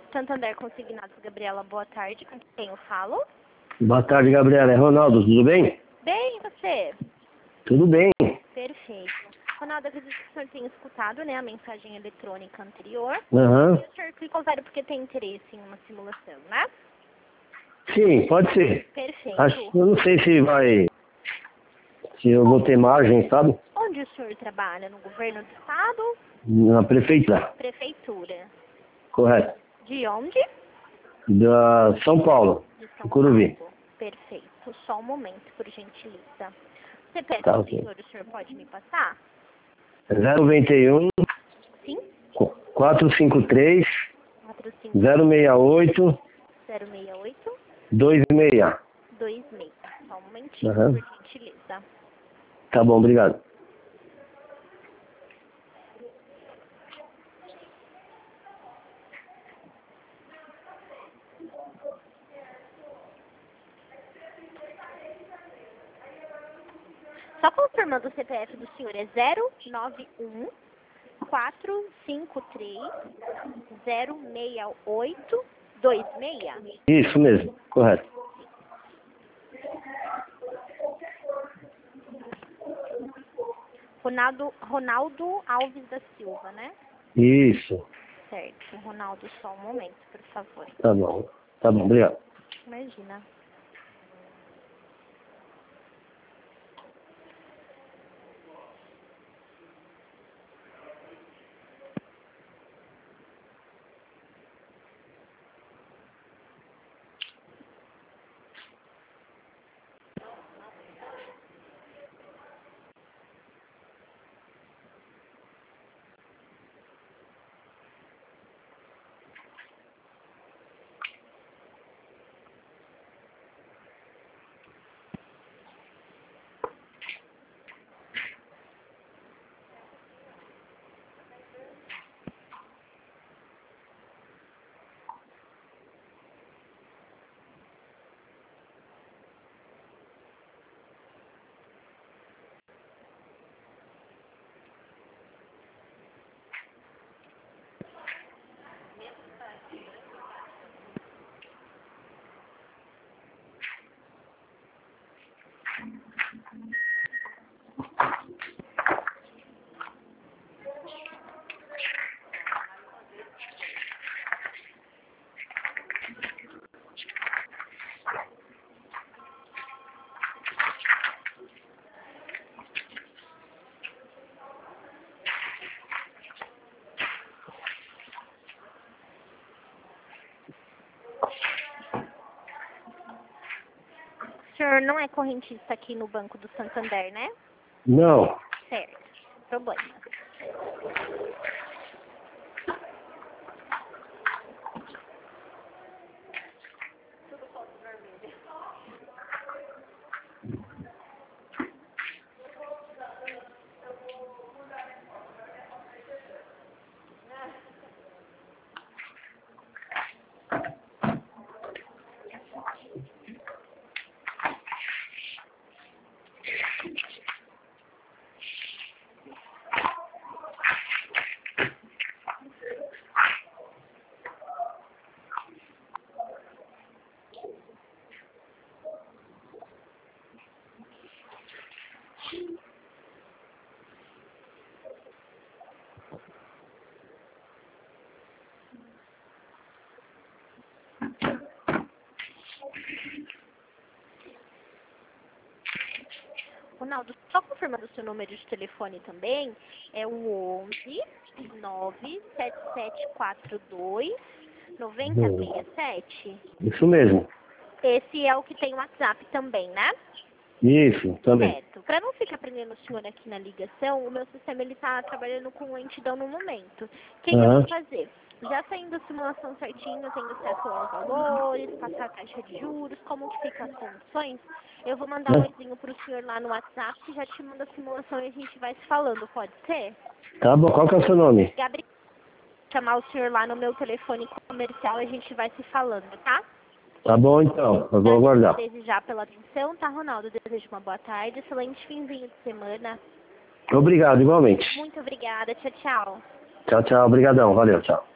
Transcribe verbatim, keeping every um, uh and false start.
Santander Consignados, Gabriela, boa tarde. Com quem eu falo? Boa tarde, Gabriela. É Ronaldo, tudo bem? Bem, e você? Tudo bem. Perfeito. Ronaldo, eu acredito que o senhor tenha escutado, né, a mensagem eletrônica anterior. Aham. E o senhor clicou zero porque tem interesse em uma simulação, né? Sim, pode ser. Perfeito. Acho, eu não sei se vai... Se eu vou ter margem, sabe? Onde o senhor trabalha? No governo do estado? Na prefeitura. Prefeitura. Correto. De onde? Da São Paulo. De São Curuvi. Paulo. Perfeito. Só um momento, por gentileza. C P F Tá, do ok. senhor, o senhor pode me passar? zero noventa e um, Sim? quatrocentos e cinquenta e três, quatro cinco zero sessenta e oito, zero seis oito vinte e seis. dois seis. Só um momentinho, Aham. por gentileza. Tá bom, obrigado. Só confirmando, o C P F do senhor é zero nove um quatro cinco três zero seis oito dois seis. Isso mesmo, correto. Ronaldo, Ronaldo Alves da Silva, né? Isso. Certo. Ronaldo, só um momento, por favor. Tá bom. Tá bom, obrigado. Imagina. O senhor não é correntista aqui no Banco do Santander, né? Não. Certo. Problema. Ronaldo, só confirmando o seu número de telefone também, é o onze nove sete sete quatro dois nove zero seis sete. Isso mesmo. Esse é o que tem o WhatsApp também, né? Isso, também. Certo. Para não ficar prendendo o senhor aqui na ligação, o meu sistema ele está trabalhando com lentidão no momento. O que, que eu Aham. vou fazer? Já saindo a simulação certinho, tendo acesso aos valores, passar a taxa de juros, como que fica as condições, eu vou mandar um oizinho para o senhor lá no WhatsApp que já te manda a simulação e a gente vai se falando, pode ser? Tá bom, qual que é o seu nome? Gabriel, chamar o senhor lá no meu telefone comercial, a gente vai se falando, tá? Tá bom então, eu vou aguardar. Desde já pela atenção, tá, Ronaldo? Desejo uma boa tarde, excelente finzinho de semana. Obrigado, igualmente. Muito obrigada, tchau, tchau. Tchau, tchau, obrigadão, valeu, tchau.